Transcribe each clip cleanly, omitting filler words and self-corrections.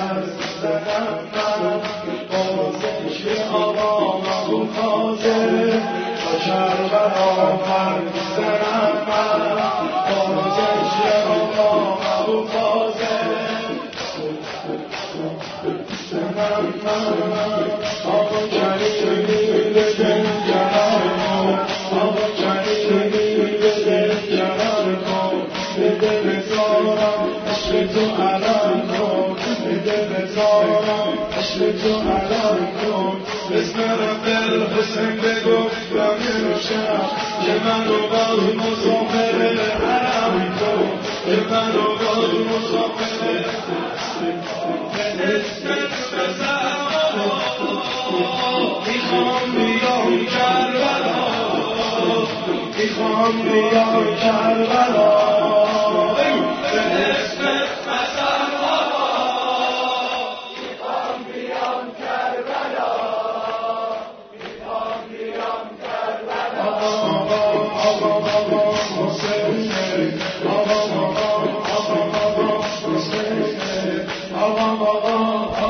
زدم من با ذکر آقا محبوب حاضر تا کربلا زدم من با ذکر آقا محبوب حاضر زدم من آقا کریمی به دل جلال کن آقا کریمی به دل جلال کن به دل زارم عشق تو علم کن به دل زارم عشق تو علم کن اسم رب الحسین بگفتم امشب که من رو باز مسافر حرم کن که من رو باز مسافر به اسمت بزن میخوام بیام کربلا میخوام بیام کربلا به اسمت بزن میخوام بیام کربلا میخوام بیام کربلا آقا حسین آقا حسین آقا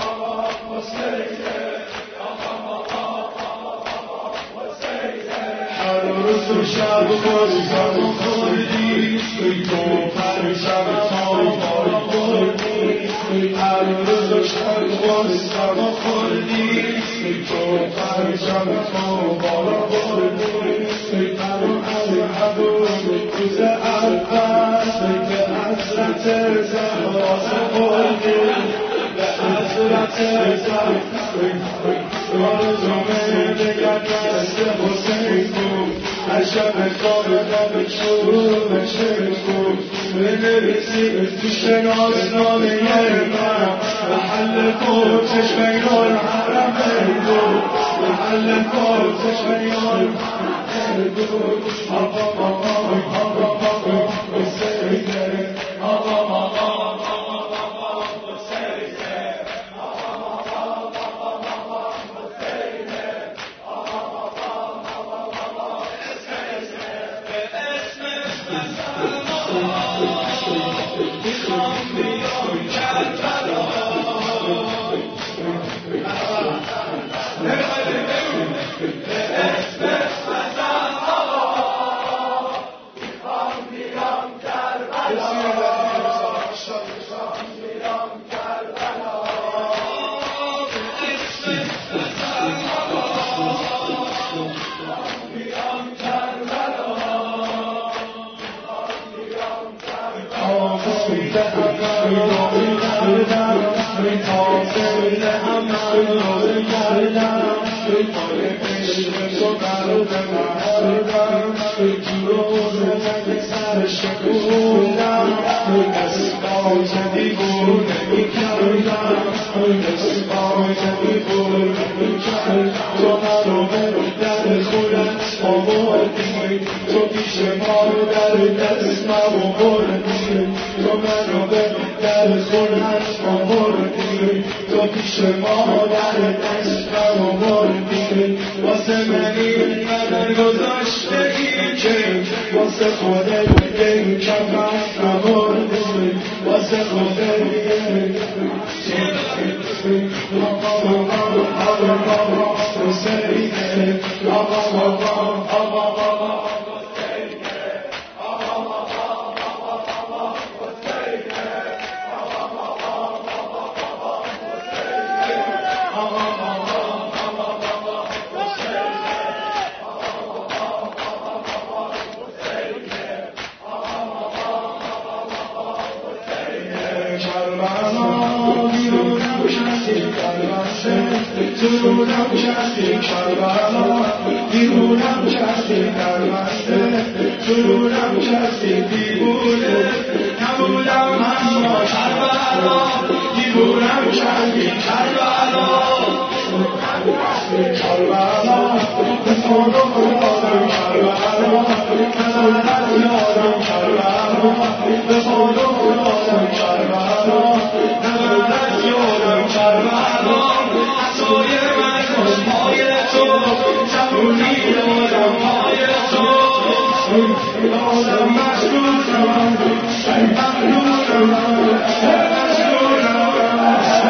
روز و شب خورزم خوردی تو پرشم تا بالا خوردی هر روز و شب خورزم خوردی تو پرشم تا بالا خوردی برو عبود روز اول به حضرت زهرا خوردی به حضرت زهرا آرزومه دگر دست حسین بود هر شب خواب لب شروع شعر بود بنویسی تو شناسنامه من محل فوتش بین الحرمین بود محل فوتش بین الحرمین بود آقا حسینه آقا تو پیش ما در دست آوردی تو منو به در خونت آوردی تو پیش ما در دست آوردی واسه منی قدر گذاشته ای که واسه خودت دل کمت آوردی واسه خودت دیوونم کردی کربلا دیوونم کردی درمنده دیوونم کردی دیوونه نبودم اما کربلا دیوونم کردی کربلا کربلا به خودم یادم کربلا نظرت یادم کربلا به خودم یادم کربلا نظرت یادم کربلا توی من خوشهای تو جوونی یادم های تو یادم مشغولم ای مخلوقم ای مشغولم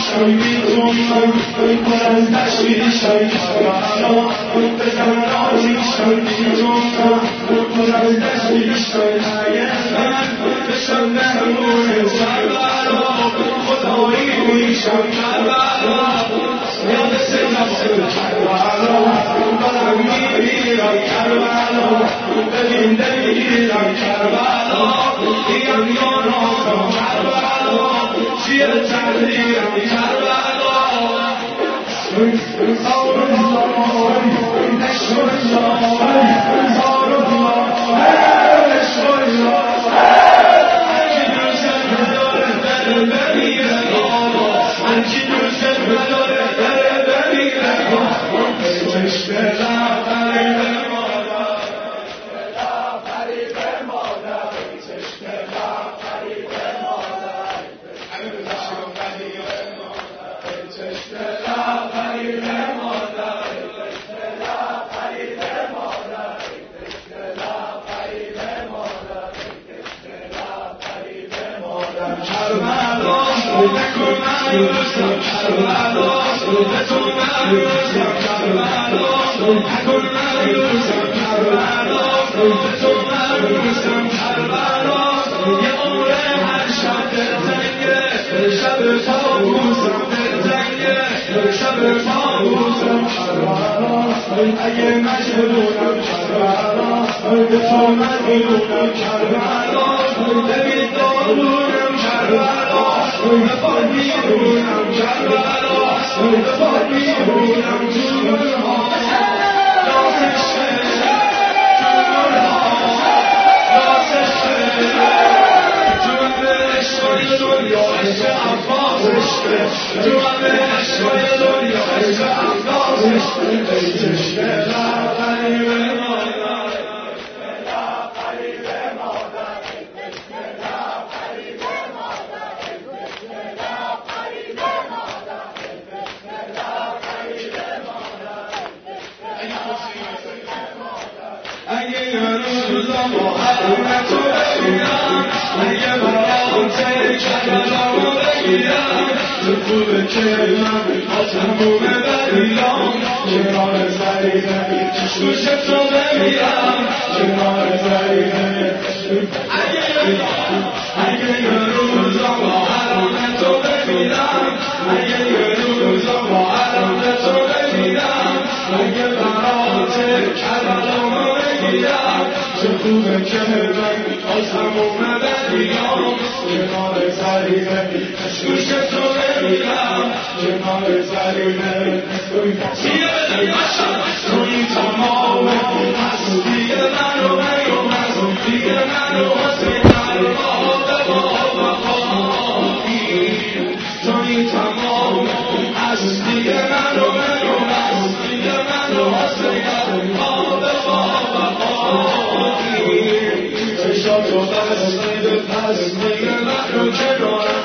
Shut your eyes,